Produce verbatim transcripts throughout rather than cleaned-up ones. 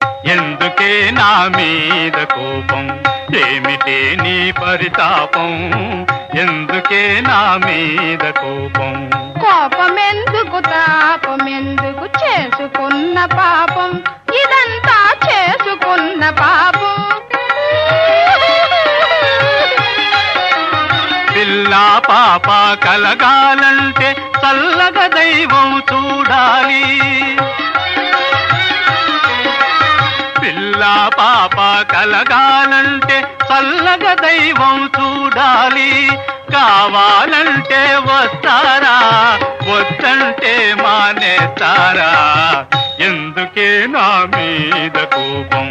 ఎందుకే నా మీద కోపం, ఏమిటే నీ పరితాపం, ఎందుకే నా మీద కోపం. కోపమెందుకు తాపమెందుకు, చేసుకున్న పాపం ఇదంతా చేసుకున్న పాపం. పిల్ల పాప కలగాలంటే చల్లగా దైవం చూడాలి. పిల్ల పాప కలగాలంటే చల్లగా దైవం చూడాలి. కావాలంటే వస్తారా, వద్దంటే మానేస్తారా, ఎందుకే నా మీద కోపం.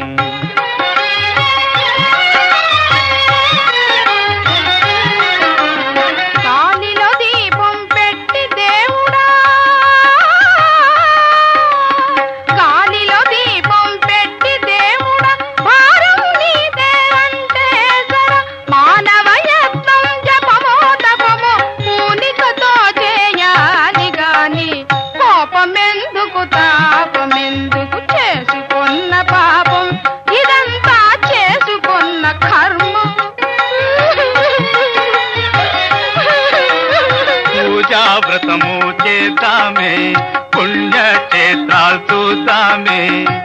కోపమెందుకు తాపమెందుకు, చేసుకున్న పాపం ఇదంతా చేసుకున్న కర్మం. పూజా వ్రతము చేద్దామే, పుణ్యక్షేత్రాలు చూద్దామే.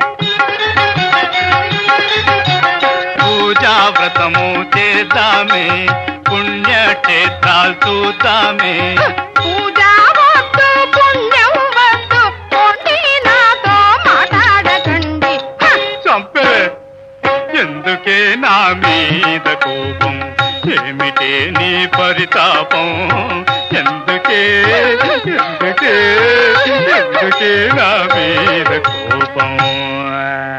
పూజా వ్రతము చేద్దామే, పుణ్యక్షేత్రాలు చూద్దామే. పూజా వద్దు పుణ్యం వద్దు, పోటీ నాతో మాట్లాడకండి. చంపే, ఎందుకే నా మీద కోపం, ఏమిటే నీ పరితాపం, ఎందుకే ఎందుకే ఎందుకే నా మీద కోపం.